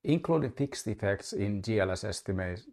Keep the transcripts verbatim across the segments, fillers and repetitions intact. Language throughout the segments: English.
including fixed effects in G L S estimation.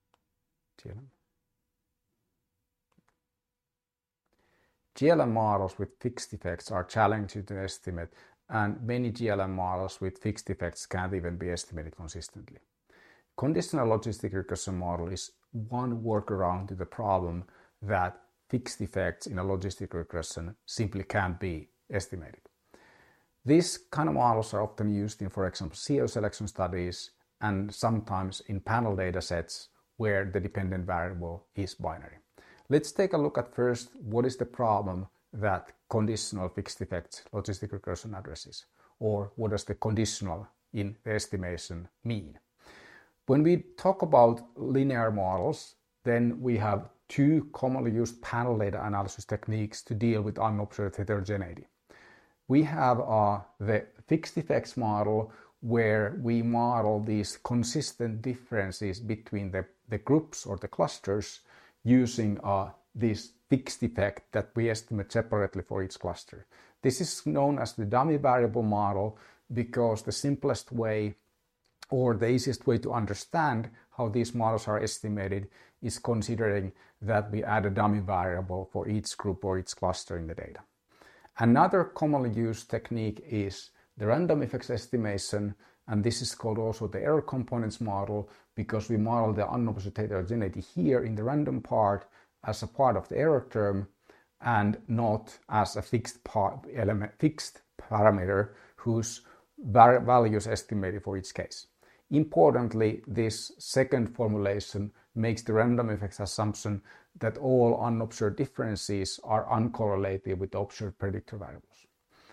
G L M models with fixed effects are challenging to estimate, and many G L M models with fixed effects can't even be estimated consistently. Conditional logistic regression model is one workaround to the problem that fixed effects in a logistic regression simply can't be estimated. These kind of models are often used in, for example, C E O selection studies and sometimes in panel data sets where the dependent variable is binary. Let's take a look at first what is the problem that conditional fixed effects logistic regression addresses, or what does the conditional in the estimation mean. When we talk about linear models, then we have two commonly used panel data analysis techniques to deal with unobserved heterogeneity. We have uh, the fixed effects model, where we model these consistent differences between the, the groups or the clusters using uh, this fixed effect that we estimate separately for each cluster. This is known as the dummy variable model because the simplest way or the easiest way to understand how these models are estimated is considering that we add a dummy variable for each group or each cluster in the data. Another commonly used technique is the random effects estimation, and this is called also the error components model because we model the unobserved heterogeneity here in the random part as a part of the error term and not as a fixed part element, fixed parameter whose value is estimated for each case. Importantly, this second formulation makes the random effects assumption that all unobserved differences are uncorrelated with the observed predictor variables.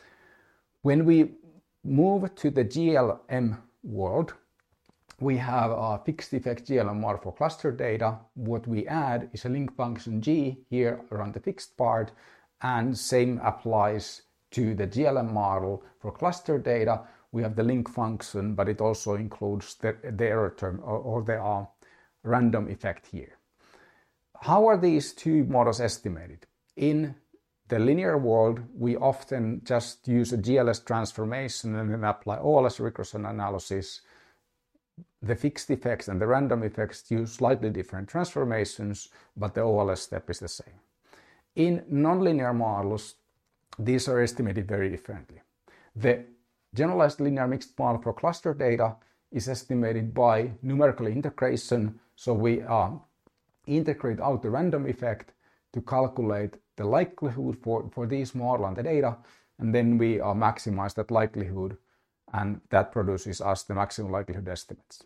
When we move to the G L M world, we have a fixed effect G L M model for cluster data. What we add is a link function G here around the fixed part, and same applies to the G L M model for cluster data. We have the link function, but it also includes the, the error term or, or the uh, random effect here. How are these two models estimated? In the linear world, we often just use a G L S transformation and then apply O L S regression analysis. The fixed effects and the random effects use slightly different transformations, but the O L S step is the same. In nonlinear models, these are estimated very differently. The generalized linear mixed model for cluster data is estimated by numerical integration, so we uh, integrate out the random effect to calculate the likelihood for, for these model and the data, and then we uh, maximize that likelihood, and that produces us the maximum likelihood estimates.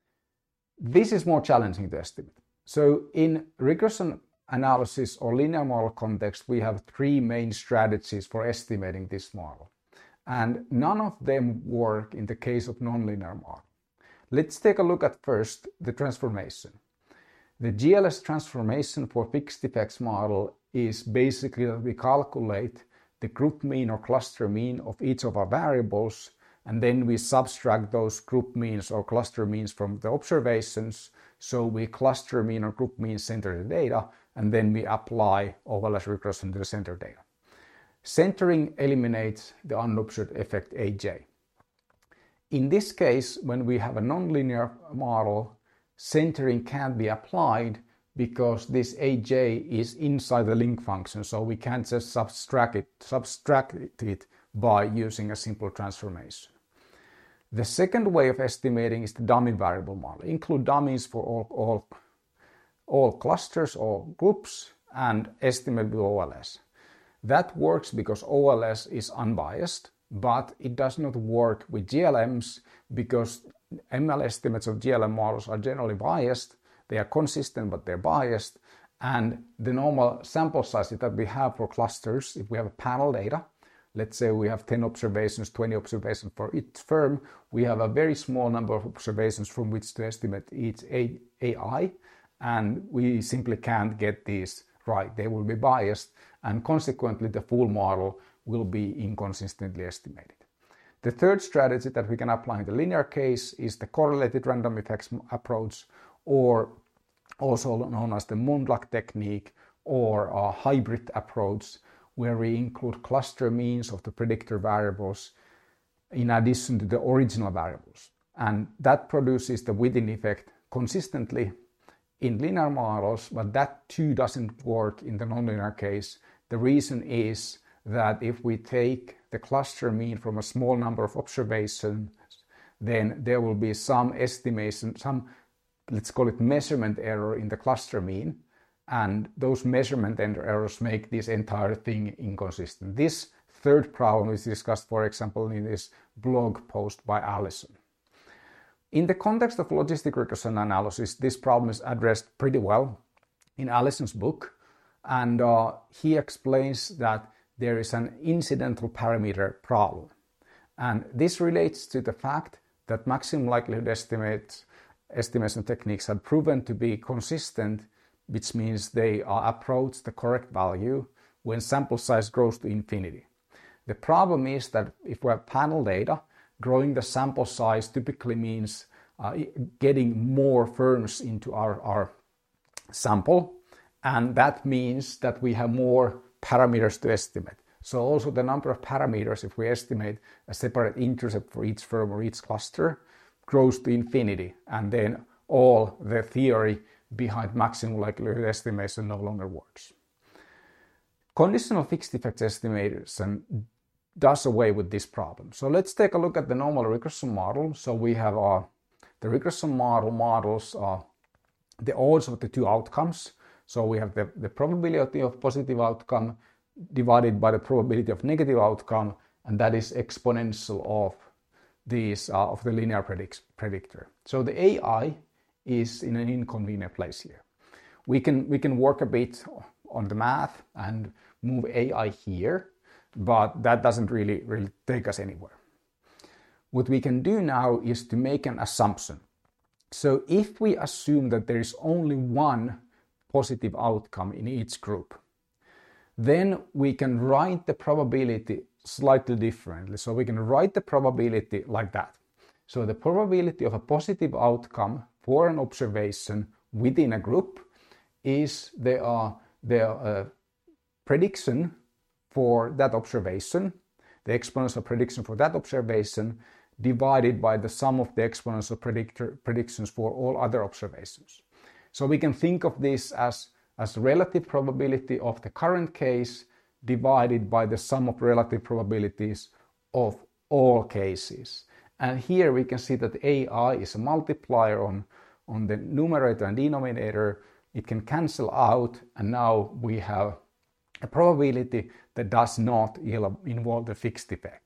This is more challenging to estimate. So in regression analysis or linear model context, we have three main strategies for estimating this model, and none of them work in the case of nonlinear model. Let's take a look at first the transformation. The G L S transformation for fixed effects model is basically that we calculate the group mean or cluster mean of each of our variables, and then we subtract those group means or cluster means from the observations. So we cluster mean or group mean center the data, and then we apply O L S regression to the center data. Centering eliminates the unobserved effect A J. In this case, when we have a nonlinear model, centering can't be applied because this A J is inside the link function, so we can't just subtract it, subtract it by using a simple transformation. The second way of estimating is the dummy variable model. Include dummies for all, all, all clusters or groups and estimate with O L S. That works because O L S is unbiased, but it does not work with G L Ms because M L estimates of G L M models are generally biased. They are consistent, but they're biased. And the normal sample size that we have for clusters, if we have a panel data, let's say we have ten observations, twenty observations for each firm, we have a very small number of observations from which to estimate each A I, and we simply can't get these right. They will be biased, and consequently the full model will be inconsistently estimated. The third strategy that we can apply in the linear case is the correlated random effects approach, or also known as the Monblanc technique or a hybrid approach, where we include cluster means of the predictor variables in addition to the original variables. and that produces the Wittin effect consistently in linear models, but that too doesn't work in the nonlinear case. The reason is that if we take the cluster mean from a small number of observations, then there will be some estimation, some, let's call it measurement error in the cluster mean, and those measurement errors make this entire thing inconsistent. This third problem is discussed, for example, in this blog post by Allison. In the context of logistic regression analysis, this problem is addressed pretty well in Allison's book, and uh, he explains that there is an incidental parameter problem. And this relates to the fact that maximum likelihood estimates, estimation techniques have proven to be consistent, which means they uh, approach the correct value when sample size grows to infinity. The problem is that if we have panel data, growing the sample size typically means uh, getting more firms into our, our sample, and that means that we have more parameters to estimate. So also the number of parameters, if we estimate a separate intercept for each firm or each cluster, grows to infinity, and then all the theory behind maximum likelihood estimation no longer works. Conditional fixed effects estimation does away with this problem. So let's take a look at the normal regression model. So we have uh, the regression model models uh, the odds of the two outcomes. So we have the, the probability of positive outcome divided by the probability of negative outcome, and that is exponential of these uh, of the linear predict predictor. So the A I is in an inconvenient place here. We can we can work a bit on the math and move A I here, but that doesn't really really take us anywhere. What we can do now is to make an assumption. So if we assume that there is only one positive outcome in each group, then we can write the probability slightly differently. So we can write the probability like that. So the probability of a positive outcome for an observation within a group is the, uh, the uh, prediction for that observation, the exponential prediction for that observation, divided by the sum of the exponential predictor, predictions for all other observations. So we can think of this as, as relative probability of the current case divided by the sum of relative probabilities of all cases. And here we can see that A I is a multiplier on, on the numerator and denominator. It can cancel out, and now we have a probability that does not involve the fixed effect.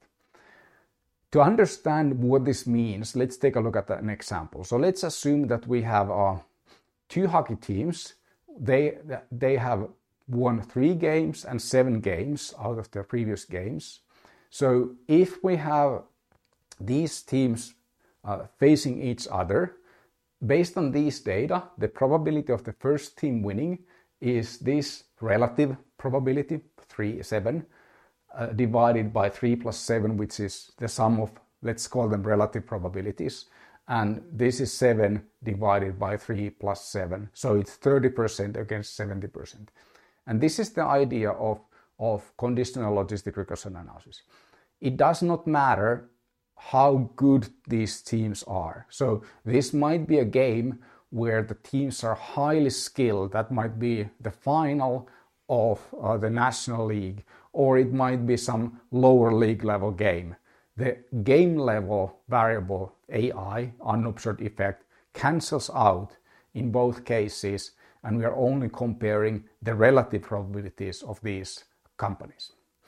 To understand what this means, let's take a look at an example. So let's assume that we have uh, two hockey teams. They, they have won three games and seven games out of their previous games. So if we have these teams uh, facing each other, based on these data, the probability of the first team winning is this relative probability, three, seven, uh, divided by three plus seven, which is the sum of, let's call them relative probabilities. And this is seven divided by three plus seven. So it's thirty percent against seventy percent. And this is the idea of, of conditional logistic regression analysis. It does not matter how good these teams are. So this might be a game where the teams are highly skilled. That might be the final of uh, the National League, or it might be some lower league level game. The game level variable A I, unobserved effect, cancels out in both cases, and we are only comparing the relative probabilities of these companies.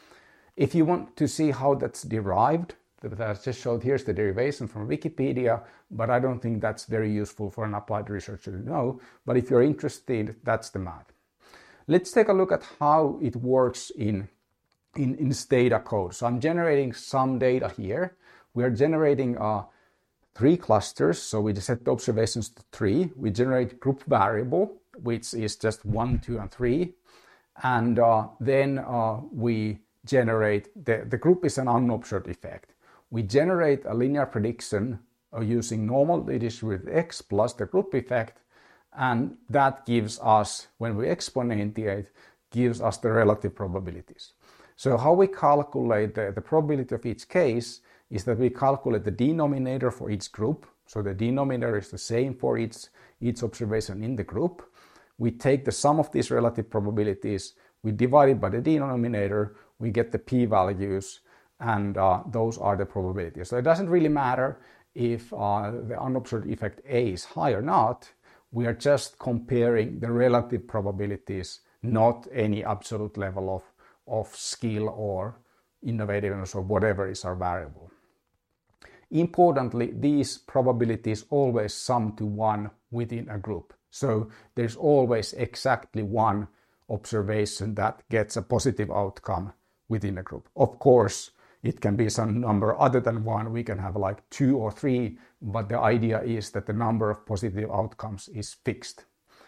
If you want to see how that's derived, that I just showed, here's the derivation from Wikipedia, but I don't think that's very useful for an applied researcher to know. But if you're interested, that's the math. Let's take a look at how it works in, in, in this data code. So I'm generating some data here. We are generating uh, three clusters. So we set the observations to three. We generate group variable, which is just one, two, and three. And uh, then uh, we generate, the, the group is an unobserved effect. We generate a linear prediction uh, using normally distributed x plus the group effect, and that gives us, when we exponentiate, gives us the relative probabilities. So how we calculate the, the probability of each case is that we calculate the denominator for each group. So the denominator is the same for each, each observation in the group. We take the sum of these relative probabilities, we divide it by the denominator, we get the p-values, and uh, those are the probabilities. So it doesn't really matter if uh, the unobserved effect A is high or not. We are just comparing the relative probabilities, not any absolute level of, of skill or innovativeness or whatever is our variable. Importantly, these probabilities always sum to one within a group. So there's always exactly one observation that gets a positive outcome within a group. Of course, it can be some number other than one. We can have like two or three, but the idea is that the number of positive outcomes is fixed.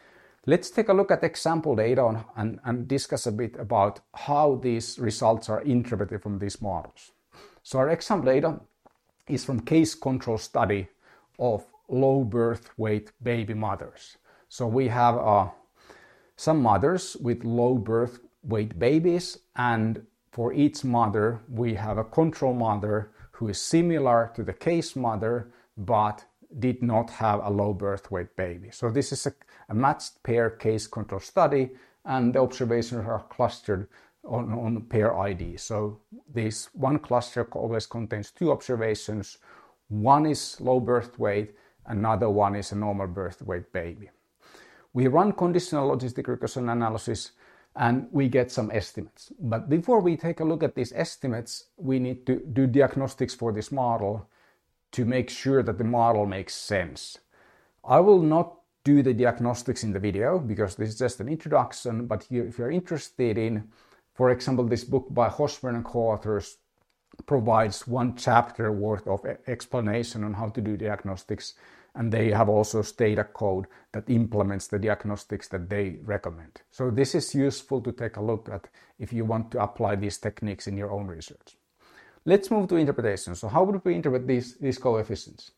Let's take a look at example data on, and, and discuss a bit about how these results are interpreted from these models. So our example data is from case control study of low birth weight baby mothers. So we have uh, some mothers with low birth weight babies, and for each mother we have a control mother who is similar to the case mother but did not have a low birth weight baby. So this is a, a matched pair case control study, and the observations are clustered on, on pair I D. So this one cluster always contains two observations. One is low birth weight, another one is a normal birth weight baby. We run conditional logistic regression analysis and we get some estimates. But before we take a look at these estimates, we need to do diagnostics for this model to make sure that the model makes sense. I will not do the diagnostics in the video because this is just an introduction, but if you're interested in, for example, this book by Hochsmer and co-authors provides one chapter worth of explanation on how to do diagnostics, and they have also data code that implements the diagnostics that they recommend. So this is useful to take a look at if you want to apply these techniques in your own research. Let's move to interpretation. So how would we interpret these, these coefficients?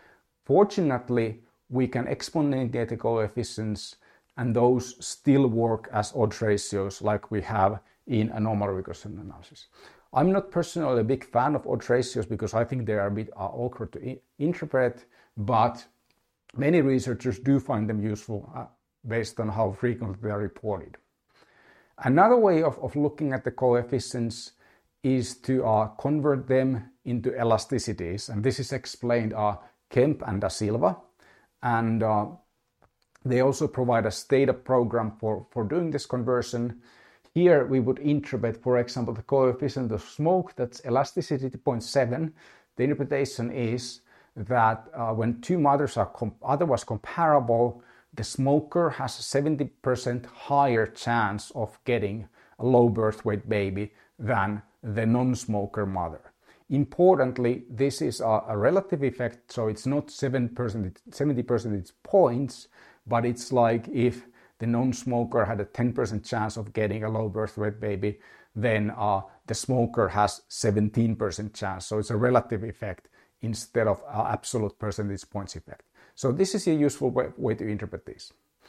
Fortunately, we can exponentiate the coefficients, and those still work as odds ratios like we have in a normal regression analysis. I'm not personally a big fan of odds ratios because I think they are a bit uh, awkward to I- interpret, but many researchers do find them useful uh, based on how frequently they are reported. Another way of, of looking at the coefficients is to uh, convert them into elasticities, and this is explained uh, Kemp and Da Silva, and uh, they also provide a data program for, for doing this conversion. Here we would interpret, for example, the coefficient of smoke, that's elasticity zero point seven. The interpretation is that uh, when two mothers are comp- otherwise comparable, the smoker has a seventy percent higher chance of getting a low birth weight baby than the non-smoker mother. Importantly, this is a, a relative effect, so it's not seven percent, seventy percentage points, but it's like if the non-smoker had a ten percent chance of getting a low birth weight baby, then uh, the smoker has seventeen percent chance. So it's a relative effect instead of uh, absolute percentage points effect. So this is a useful way, way to interpret this.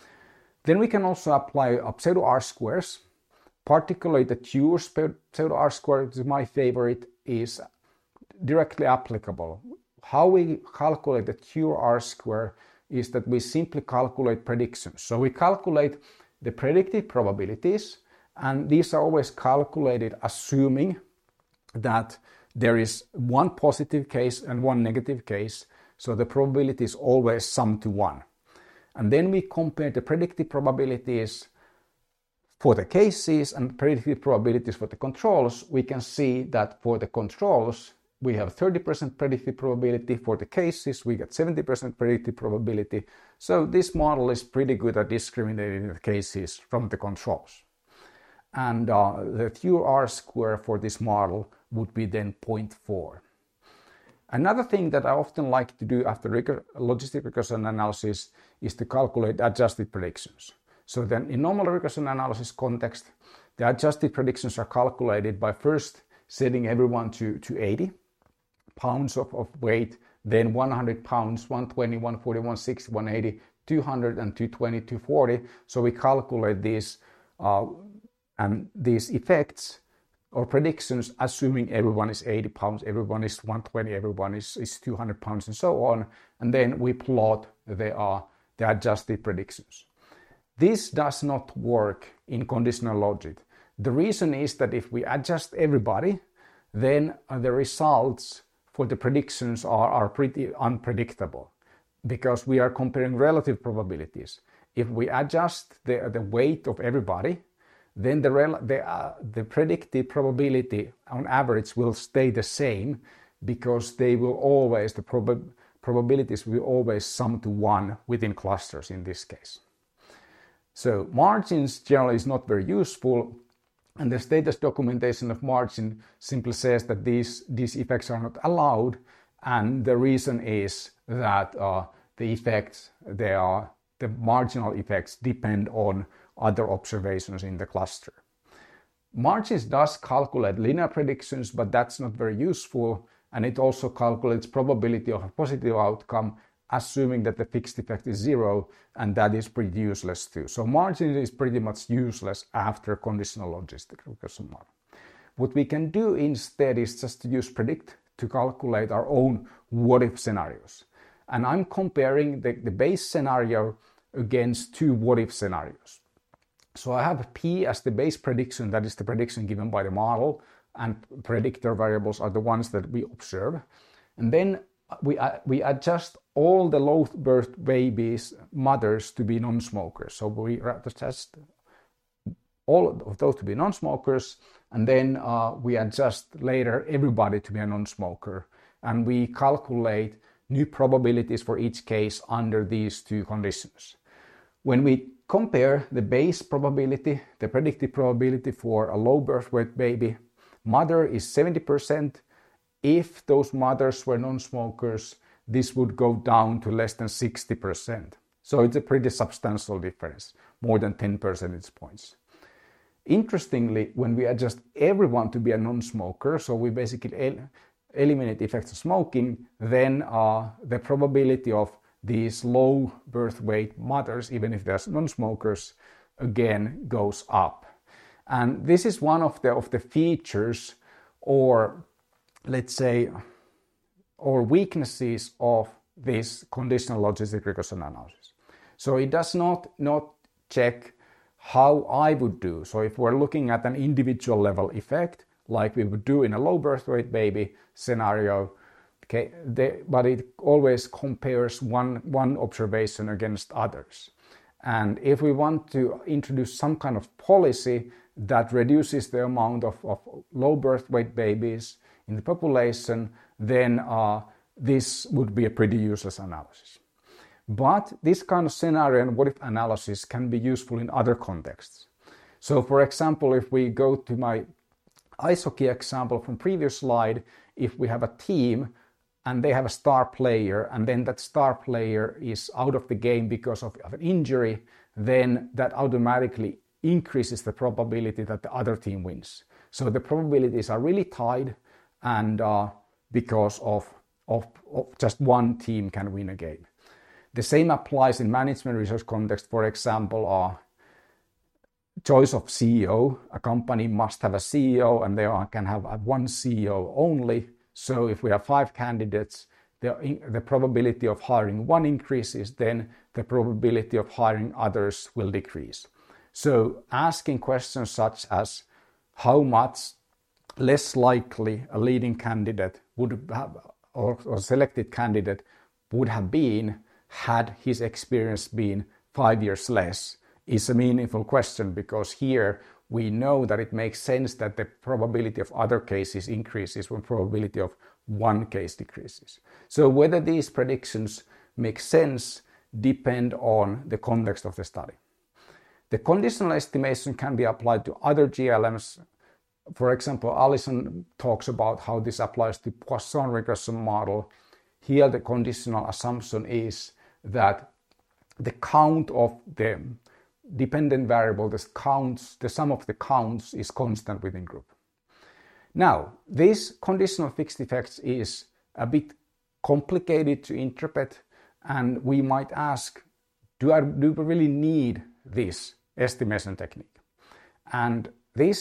Then we can also apply uh, pseudo R-squares, particularly the Tuur pseudo R-square, which is my favorite, is directly applicable. How we calculate the Tuur R-square is that we simply calculate predictions. So we calculate the predicted probabilities, and these are always calculated assuming that there is one positive case and one negative case, so the probability is always sum to one. And then we compare the predicted probabilities for the cases and predicted probabilities for the controls. We can see that for the controls, we have thirty percent predicted probability. For the cases, we get seventy percent predicted probability. So this model is pretty good at discriminating the cases from the controls. And uh, the Tuur R-square for this model would be then zero point four. Another thing that I often like to do after reg- logistic regression analysis is to calculate adjusted predictions. So then in normal regression analysis context, the adjusted predictions are calculated by first setting everyone to, to eighty pounds of, of weight, then one hundred pounds, one twenty, one forty, one sixty, one eighty, two hundred, and two twenty, two forty. So we calculate these uh, and these effects or predictions assuming everyone is eighty pounds, everyone is one twenty, everyone is, is two hundred pounds, and so on. And then we plot the, uh, the adjusted predictions. This does not work in conditional logic. The reason is that if we adjust everybody, then uh, the results for the predictions are, are pretty unpredictable, because we are comparing relative probabilities. If we adjust the, the weight of everybody, then the, rel the, uh, the predicted probability on average will stay the same, because they will always, the prob probabilities will always sum to one within clusters in this case. So margins generally is not very useful, and the status documentation of margin simply says that these, these effects are not allowed, and the reason is that uh, the effects, they are, the marginal effects depend on other observations in the cluster. Margins does calculate linear predictions, but that's not very useful, and it also calculates probability of a positive outcome, assuming that the fixed effect is zero, and that is pretty useless too. So margin is pretty much useless after conditional logistic regression model. What we can do instead is just to use predict to calculate our own what-if scenarios. And I'm comparing the, the base scenario against two what-if scenarios. So I have P as the base prediction, that is the prediction given by the model, and predictor variables are the ones that we observe. And then we, uh, we adjust all the low birth babies' mothers to be non-smokers. So we adjust all of those to be non-smokers, and then uh, we adjust later everybody to be a non-smoker. And we calculate new probabilities for each case under these two conditions. When we compare the base probability, the predicted probability for a low birth weight baby mother is seventy percent. If those mothers were non-smokers, this would go down to less than sixty percent. So it's a pretty substantial difference, more than ten percentage points. Interestingly, when we adjust everyone to be a non-smoker, so we basically el eliminate the effects of smoking, then uh, the probability of these low birth weight mothers, even if they're non-smokers, again goes up. And this is one of the, of the features, or let's say, or weaknesses of this conditional logistic regression analysis. So it does not, not check how I would do. So if we're looking at an individual level effect, like we would do in a low birth weight baby scenario, okay, they, but it always compares one, one observation against others. And if we want to introduce some kind of policy that reduces the amount of, of low birth weight babies in the population, then uh, this would be a pretty useless analysis. But this kind of scenario and what-if analysis can be useful in other contexts. So for example, if we go to my ice hockey example from previous slide, if we have a team and they have a star player, and then that star player is out of the game because of, of an injury, then that automatically increases the probability that the other team wins. So the probabilities are really tied, and uh, because of, of, of just one team can win a game. The same applies in management research context. For example, uh, choice of C E O. A company must have a C E O, and they are, can have one C E O only. So if we have five candidates, the, the probability of hiring one increases, then the probability of hiring others will decrease. So asking questions such as how much less likely a leading candidate would have, or, or selected candidate would have been had his experience been five years less, is a meaningful question, because here we know that it makes sense that the probability of other cases increases when probability of one case decreases. So whether these predictions make sense depend on the context of the study. The conditional estimation can be applied to other G L Ms. For example, Allison talks about how this applies to Poisson regression model. Here the conditional assumption is that the count of the dependent variable, the counts, the sum of the counts is constant within group. Now, this conditional fixed effects is a bit complicated to interpret, and we might ask, do I do we really need this estimation technique? And this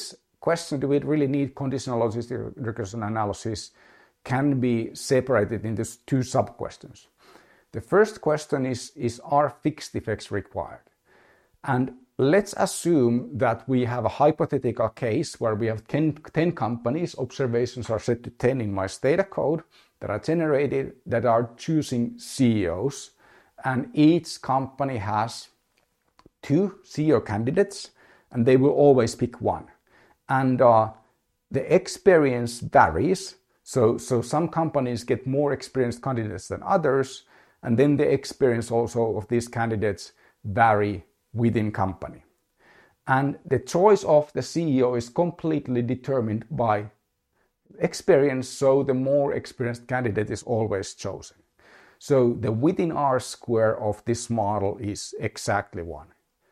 question, do we really need conditional logistic regression analysis, can be separated into two sub-questions. The first question is, is are fixed effects required? And let's assume that we have a hypothetical case where we have ten, ten companies, observations are set to ten in my data code, that are generated, that are choosing C E Os, and each company has two C E O candidates, and they will always pick one. And uh, the experience varies, so, so some companies get more experienced candidates than others, and then the experience also of these candidates vary within company. And the choice of the C E O is completely determined by experience, so the more experienced candidate is always chosen. So the within R square of this model is exactly one.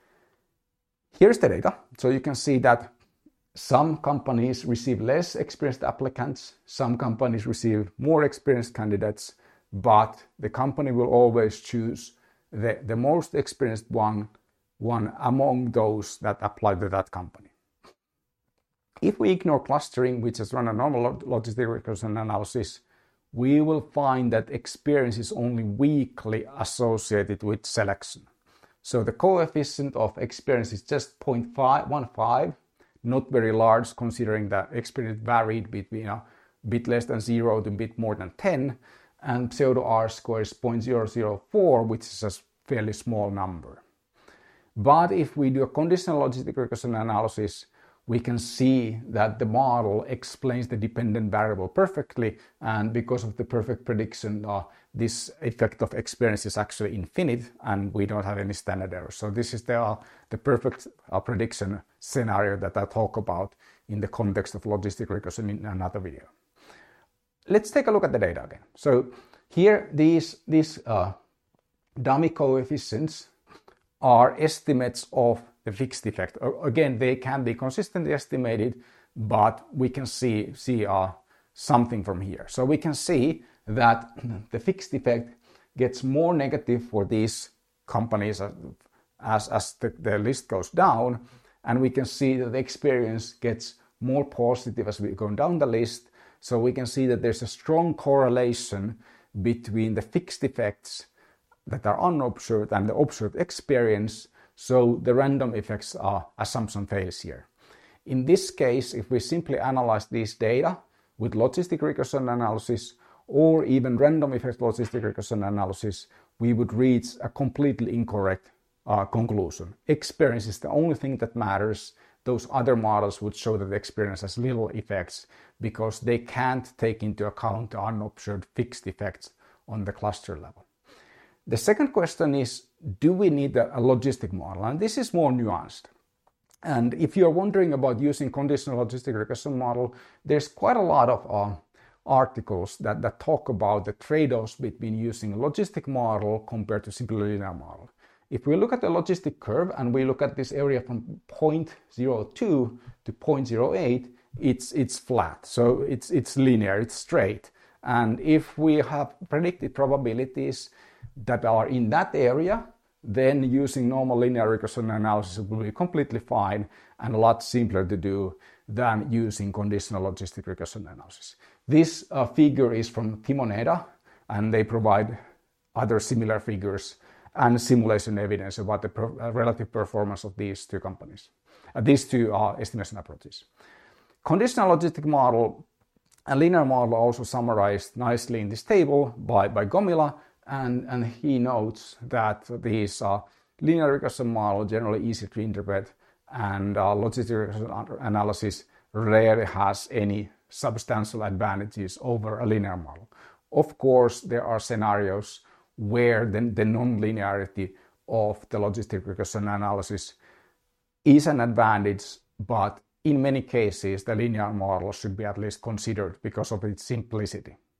Here's the data. So you can see that some companies receive less experienced applicants, some companies receive more experienced candidates, but the company will always choose the, the most experienced one, one among those that apply to that company. If we ignore clustering, which is run a normal logistic regression analysis, we will find that experience is only weakly associated with selection. So the coefficient of experience is just zero point one five, not very large considering that experience varied between a bit less than zero to a bit more than ten, and pseudo R square is zero point zero zero four, which is a fairly small number. But if we do a conditional logistic regression analysis, we can see that the model explains the dependent variable perfectly, and because of the perfect prediction, uh, this effect of experience is actually infinite, and we don't have any standard error. So this is the, uh, the perfect uh, prediction scenario that I talk about in the context of logistic regression in another video. Let's take a look at the data again. So here, these, these uh, dummy coefficients are estimates of the fixed effect. Again, they can be consistently estimated, but we can see, see uh, something from here. So we can see that the fixed effect gets more negative for these companies as, as the, the list goes down, and we can see that the experience gets more positive as we go down the list. So we can see that there's a strong correlation between the fixed effects that are unobserved and the observed experience. So the random effects are assumption fails here. In this case, if we simply analyze these data with logistic regression analysis or even random effect logistic regression analysis, we would reach a completely incorrect uh, conclusion. Experience is the only thing that matters. Those other models would show that the experience has little effects because they can't take into account the unobserved fixed effects on the cluster level. The second question is, do we need a, a logistic model? And this is more nuanced. And if you're wondering about using conditional logistic regression model, there's quite a lot of uh, articles that, that talk about the trade-offs between using a logistic model compared to simply linear model. If we look at the logistic curve and we look at this area from zero point zero two to zero point zero eight, it's, it's flat. So it's, it's linear, it's straight. And if we have predicted probabilities that are in that area, then using normal linear regression analysis will be completely fine and a lot simpler to do than using conditional logistic regression analysis. This uh, figure is from Timoneda, and they provide other similar figures and simulation evidence about the per, uh, relative performance of these two companies, uh, these two uh, estimation approaches. Conditional logistic model and linear model are also summarized nicely in this table by, by Gomila, and, and he notes that these uh, linear regression model generally easy to interpret, and uh, logistic regression analysis rarely has any substantial advantages over a linear model. Of course, there are scenarios where the, the non-linearity of the logistic regression analysis is an advantage, but in many cases the linear model should be at least considered because of its simplicity.